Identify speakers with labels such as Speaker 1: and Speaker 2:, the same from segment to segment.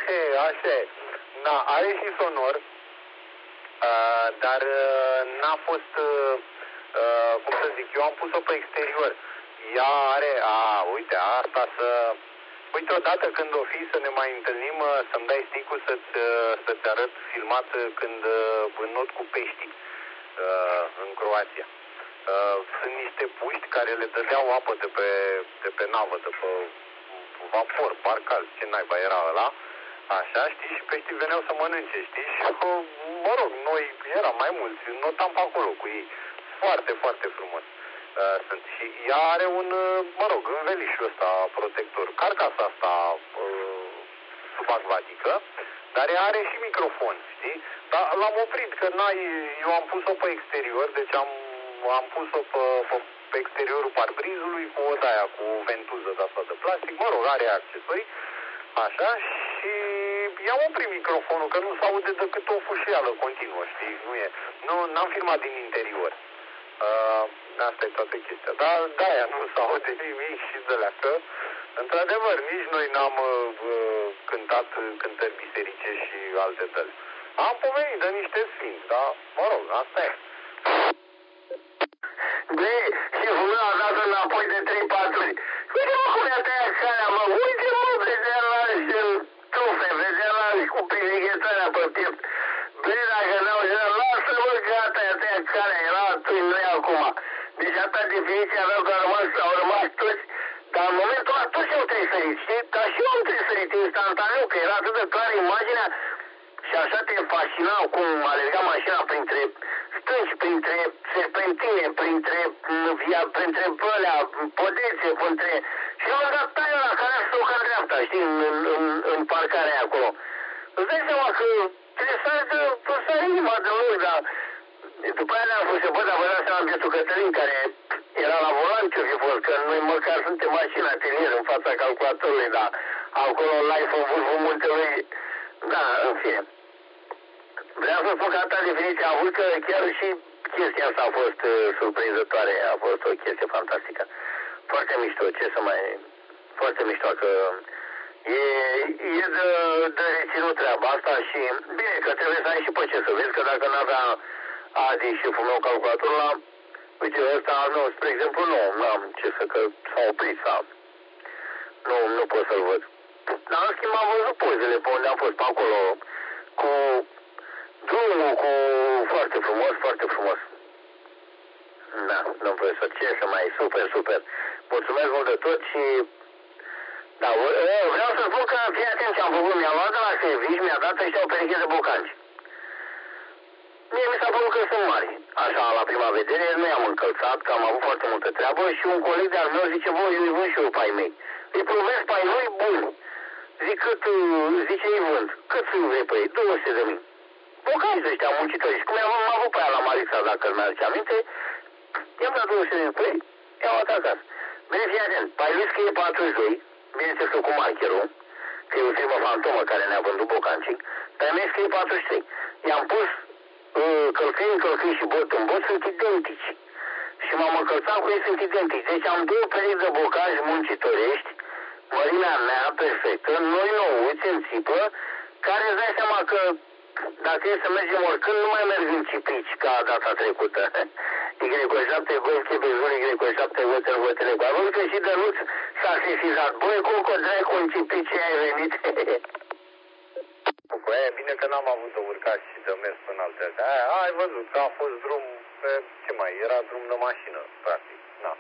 Speaker 1: așa e. Na, are și sonor, dar n-a fost, cum să zic, eu am pus-o pe exterior. Ea are, uite, asta uite, odată când o fi să ne mai întâlnim, să-mi dai stick-ul să-ți arăt filmat când înot cu peștii în Croația. Sunt niște puști care le dădeau apă de pe navă, de pe vapor, parcal, ce naiba era ăla, așa, știi, și peștii veneau să mănânce, știi, și, mă rog, noi eram mai mulți, notam pe acolo cu ei, foarte, foarte frumos. Sunt. Și ea are un, mă rog, învelișul ăsta protector, carcasa asta subacvatică, dar ea are și microfon, știi? Dar l-am oprit, că eu am pus-o pe exterior, deci am pus-o pe exteriorul parbrizului cu o aia, cu ventuză de asta de plastic, mă rog, are accesorii, așa, și i-am oprit microfonul, că nu s-aude decât o fâșială continuă, știi? N-am filmat din interior. Asta e toată chestia. Dar de-aia nu s-aude nimic și de alea, că, într-adevăr, nici noi n-am cântat cântări biserice și alte tăli. Am pomenit de niște sfinți, dar, mă rog, asta e.
Speaker 2: Băi, șeful meu a dat înapoi de 3-4 ori. Uite-mă cum i-a tăiat calea, mă, uite-mă, vedealași în tufe, vedealași cu prizighetarea pe piept. Băi, dacă n-au zis, lasă-mă, gata, i-a tăiat calea, era atunci, nu e acum. Deci atâta definiție aveau că au rămas toți, dar în momentul ăla toți au tresărit, știi? Dar și eu am tresărit instantaneu, că era atât de clară imaginea. Și așa te fascina cum alerga mașina printre stânci, printre serpentine, printre pălea, podețe, și la un dat taiul ăla care a stocat în dreapta, știi, în parcarea aia acolo. Îți dai seama că trebuie să sari inima de loc, dar după aia ne-am spus, bă, dar vă dați seama bietul Cătălin, care era la volan, ce-o fi fost, că noi măcar suntem mașini atelier în fața calculatorului, dar acolo live în vârful muntelui, da, în fine. Vreau să spun că atâta definiție a avut, că chiar și chestia asta a fost surprinzătoare, a fost o chestie fantastică. Foarte mișto, foarte mișto, că e de reținut treaba asta și bine, că trebuie să ai și pe ce să vezi, că dacă n-avea Adi și meu calculatorul ăla, uite, ăsta al meu, spre exemplu, n-am ce să, că s-a oprit sau nu pot să-l văd. Dar în schimb am văzut pozele pe unde am fost pe acolo, cu drumul, cu foarte frumos, foarte frumos. Da, domnul profesor, ce să mai, super. Mulțumesc mult de tot și da, vreau să spun că fii atent ce am făcut, mi-am luat de la servici, mi-a dat ăștia o pereche de bocanci. Mie mi s-a părut că sunt mari. Așa, la prima vedere, nu i-am încălțat, că am avut foarte multă treabă și un coleg de-al meu zice, bă, eu îi vând și eu pe ai mei. Îi promesc pe ai lui buni. Zice, îi vând. Cât vrei pe ei? 200.000. Bocanci de ăștia muncitori. Și cum am avut pe aia la Marița, dacă îmi aduce aminte, i-am dat 200.000 pe ei, i-am luat acasă. Bine, fii atent, pe ai lui scrie 42, bineînțeles că cu markerul, că e o firmă fantomă care ne-a vândut bocancii, pe ai mei scrie 43. I-am pus călcâi și bot în bot, sunt identici. Și m-am încălțat cu ei, sunt identici. Deci am două perechi de bocaji muncitorești, mărimea mea perfectă, noi nouți în țipă, care îți dai seama că dacă e să mergem oricând, nu mai merg în cipici ca data trecută. Y7 gol, chebezul, Y7 vătel, vătele cu având că și Dănuț s-a sesizat. Băi, Coco, dracu, în cipici ai venit.
Speaker 1: Cu aia, bine că n-am avut de urcat și de mers până alte. Aia, ai văzut că a fost drum, ce mai, era drum de mașină, practic, na.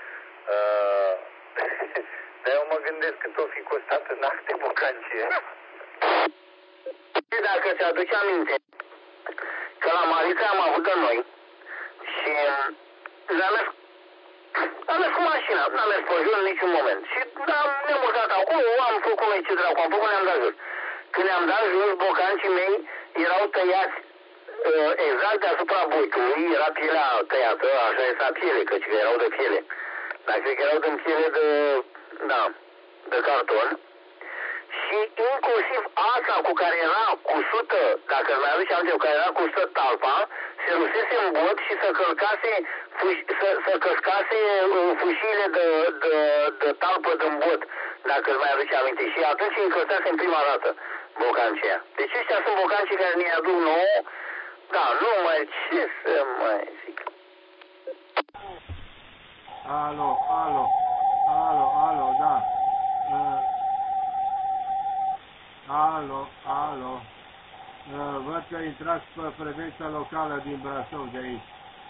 Speaker 1: Dar eu mă gândesc că tot fi costat în acte bocancie.
Speaker 2: Dacă ți-aduce aminte că la Marița am avut de noi și am mers cu mașina, n-am mers pe jos în niciun moment și ne-am urcat acolo, am făcut noi ce dracu, am făcut, ne-am dat jos. Când ne-am dat jos, bocancii mei erau tăiați exact deasupra boitului, era pielea tăiată, așa era piele, căci că erau de piele, dar cred că erau din piele de carton. Și inclusiv ața cu care era cusută, dacă îmi aduce aminte, cu care era cusută talpa, se rusese în bot și să căscase fâșiile de talpă din bot, dacă îmi mai aduce aminte. Și atunci încălțase în prima dată. bocancii aia. Deci ăștia sunt bocancii care ne aduc nouă. Da, nu mai, ce să mai zic.
Speaker 3: Alo, da. Alo. Văd că intrați pe frecvența locală din Brașov de aici.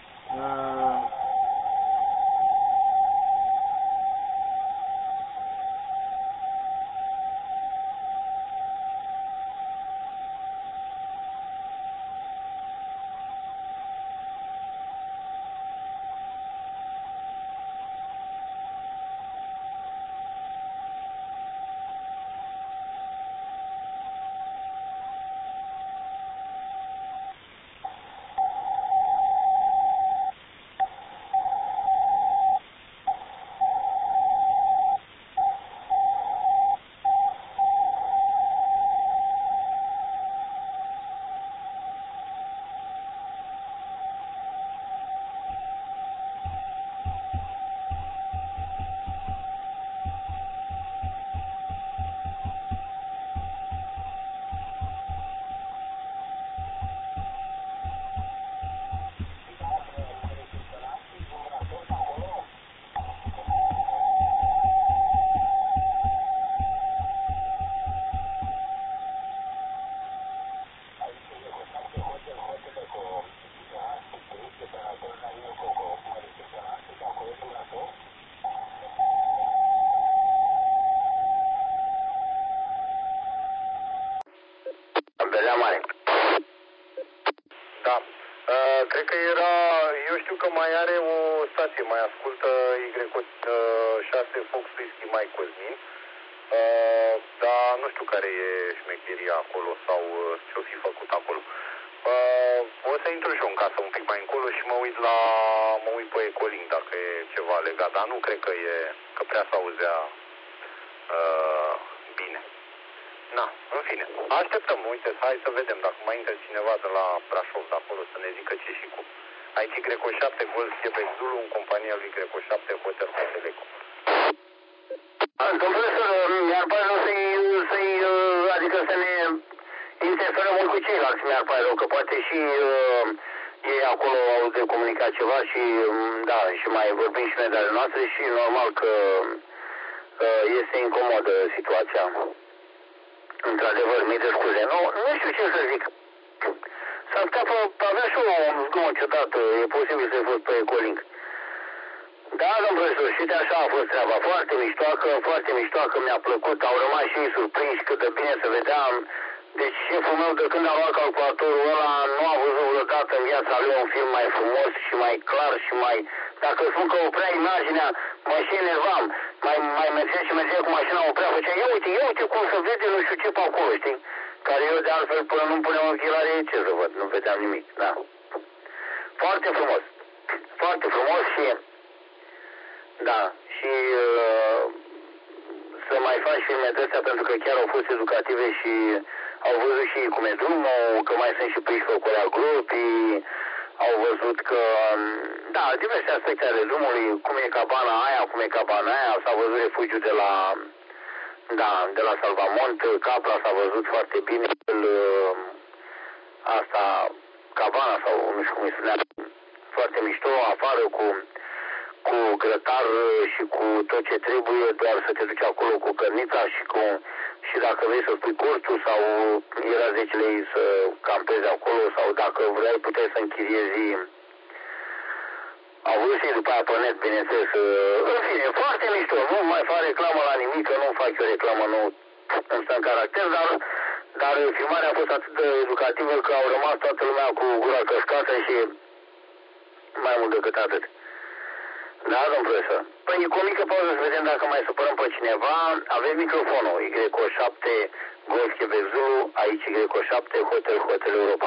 Speaker 1: Da. Cred că era, eu știu că mai are o stație, mai ascultă Y6 Fox Whisky Mike Cosmin, dar nu știu care e șmecheria acolo sau ce-o fi făcut acolo. O să intru și eu în casă un pic mai încolo și mă uit pe Ecolink dacă e ceva legat, dar nu cred că prea s-auzea bine. Na, în fine, așteptăm, uite, hai să vedem dacă mai intră cineva de la Brașov de acolo să ne zică ce și cum. Aici Greco 7 Golf Quebec Zulu în compania lui Greco 7 Hotel Hoteleco.
Speaker 2: Domnule profesor, mi-ar pare rău adică să ne interferăm mult cu ceilalți, mi-ar pare rău, că poate și ei acolo au de comunicat ceva și da, și mai vorbim și noi de ale noastre și normal că este incomodă situația. Într-adevăr, mii de scuze. Nu știu ce să zic. S-a putea avea și un zgomot ciudat, e posibil să-i fost pe Ecolink. Da, domnul profesor, și de așa a fost treaba. Foarte miștoacă, mi-a plăcut, au rămas și ei surprinși cât de bine se vedeam. Deci șeful meu, de când a luat calculatorul ăla, nu a văzut vreodată în viața lui un film mai frumos și mai clar și mai... Dacă spun că oprea imaginea, mă și enervam. Mai mergea cu mașina, oprea, făcea, ia uite cum se vede, nu știu ce pe acolo, știi? Care eu de altfel până nu-mi puneam ochelari, ce să văd, nu vedeam nimic, da. Foarte frumos și... Da, și să mai faci filme de astea pentru că chiar au fost educative și au văzut și cum e drumul, că mai sunt și prinși pe grupii, au văzut că, da, diverse aspecte ale drumului, cum e cabana aia, s-a văzut refugiul de la Salvamont, Capra s-a văzut foarte bine, cabana sau nu știu cum îi spunea, foarte mișto, afară cu grătar și cu tot ce trebuie, doar să te duci acolo cu cărnița și dacă vrei să spui cortul sau era 10 lei să campezi acolo sau dacă vrei puteai să închiriezi. Au vrut și după aia pe net, bineînțeles. În fine, foarte mișto, nu mai fac reclamă la nimic, că nu fac eu reclamă, nu îmi stă în caracter, dar filmarea a fost atât de educativă că au rămas toată lumea cu gura căscată și mai mult decât atât. Da, domnul profesor. Păi, cu o mică pauză să vedem dacă mai supărăm pe cineva. Avem microfonul Y7 Golf Quebec Zulu, aici Y7 Hotel Europa.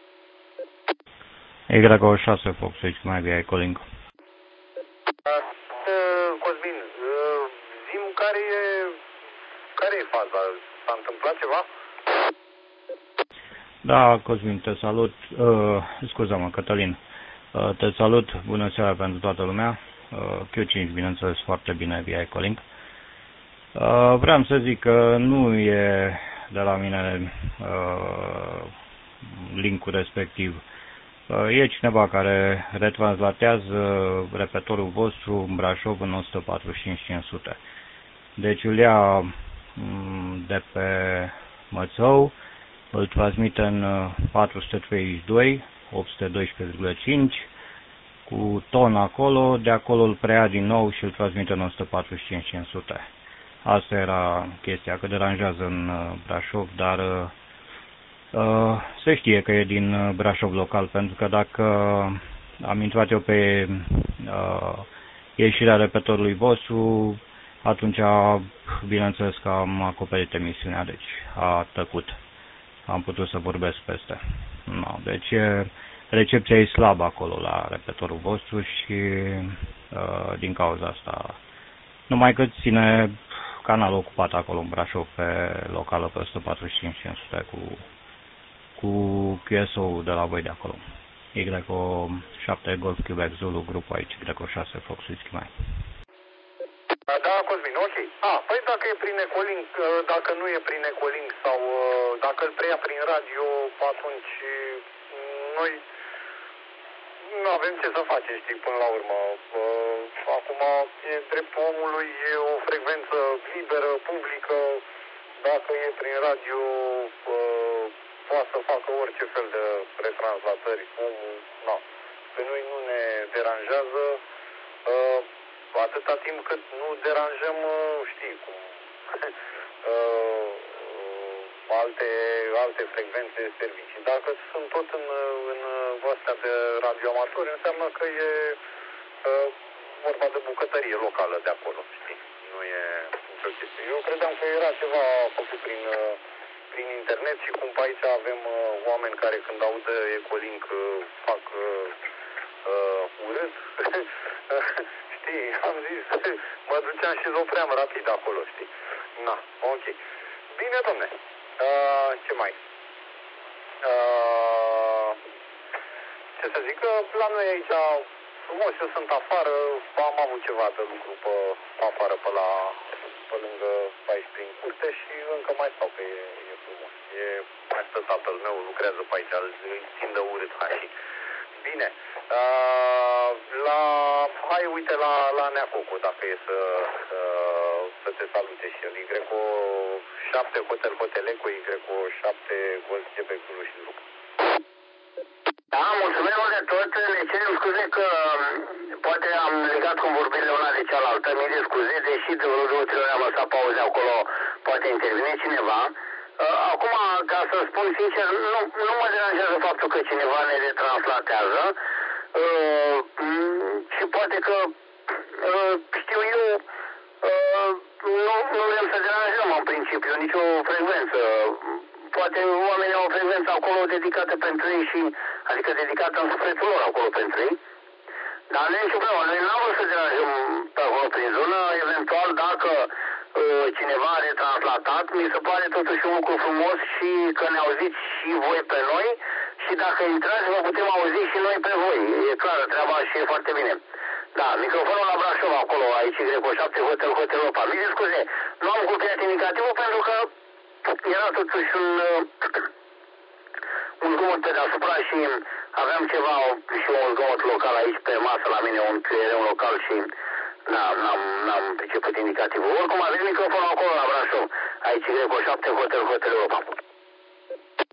Speaker 4: Y6 Fox X mai via Ecolink.
Speaker 1: Cosmin, zi-mi care e faza? S-a întâmplat ceva?
Speaker 4: Da, Cosmin, te salut. Scuză-mă, Cătălin. Te salut, bună seara pentru toată lumea. Q5, bineînțeles, foarte bine via Ecolink. Vreau să zic că nu e de la mine linkul respectiv. E cineva care retranslatează repetorul vostru în Brașov în 145-500. Deci îl ia de pe Mățău, îl transmite în 432, 812,5, cu ton acolo, de acolo îl preia din nou și îl transmite în 145-500. Asta era chestia, că deranjează în Brașov, dar se știe că e din Brașov local, pentru că dacă am intrat eu pe ieșirea repetorului vostru, atunci, bineînțeles că am acoperit emisiunea, deci a tăcut. Am putut să vorbesc peste. No, deci recepția e slabă acolo la repetorul vostru și din cauza asta, numai că ține canalul ocupat acolo în Brașov pe locală pe 145-500 cu QSO de la voi de acolo. Y7 Golf Quebec Zulu, grupul aici, Y6 Fox Whisky Mike.
Speaker 1: Da, Cosmin, ok. Păi dacă e prin Ecolink, dacă nu e prin Ecolink sau dacă îl preia prin radio, atunci noi nu avem ce să facem, știi, până la urmă. Acum e dreptul omului, e o frecvență liberă, publică. Dacă e prin radio, poate să facă orice fel de retranslatări. Omul, pe noi nu ne deranjează. Atâta timp cât nu deranjăm, știi, cum, alte frecvențe de servicii. Dacă sunt tot în astea de radioamatori, înseamnă că e vorba de bucătărie locală de acolo, știi? Nu e nicio chestie. Eu credeam că era ceva făcut prin internet și cum pe aici avem oameni care când aud Ecolink fac urât. Știi, am zis, mă duceam și zopream rapid acolo, știi? Ok. Bine, domne. Ce mai? Ce să zic, la noi aici frumos, eu sunt afară, am avut ceva de lucru pe afară, pe lângă aici prin curte și încă mai stau, că e frumos. Mai stă tatăl meu, lucrează pe aici, îl țin de urât, hai. Bine. Hai, uite la Neacocu, dacă e să te salute și el. Y7 Hotel Eco, Y7 Golf Quebec Zulu și Zulu.
Speaker 2: Da, mulțumesc de tot. Ne cerem scuze că poate am legat cu vorbirile una de cealaltă. Mii de scuze, deși de vreo 2-3 ori am lăsat pauze acolo, poate intervine cineva. Acum, ca să spun sincer, nu mă deranjează faptul că cineva ne retranslatează și poate că, știu eu, nu vrem să deranjăm în principiu nicio frecvență. Poate oamenii au o frecvență acolo dedicată pentru ei și, adică dedicată în sufletul lor acolo pentru ei. Dar nu e nicio problemă. Noi n-am vrut să deranjăm pe acolo prin zonă. Eventual, dacă cineva a retranslatat, mi se pare totuși un lucru frumos și că ne auziți și voi pe noi și dacă intrați, vă putem auzi și noi pe voi. E clară treaba și e foarte bine. Da, microfonul la Brașov acolo, aici Y7 Hotel Opa. Mii scuze, nu am copiat indicativul pentru că era totuși un zgomot pe deasupra și aveam ceva și un zgomot local aici pe masă la mine, un creier local și n-am priceput indicativul. Oricum avem microfonul acolo la Brașov, aici Y7 Hotel Opa.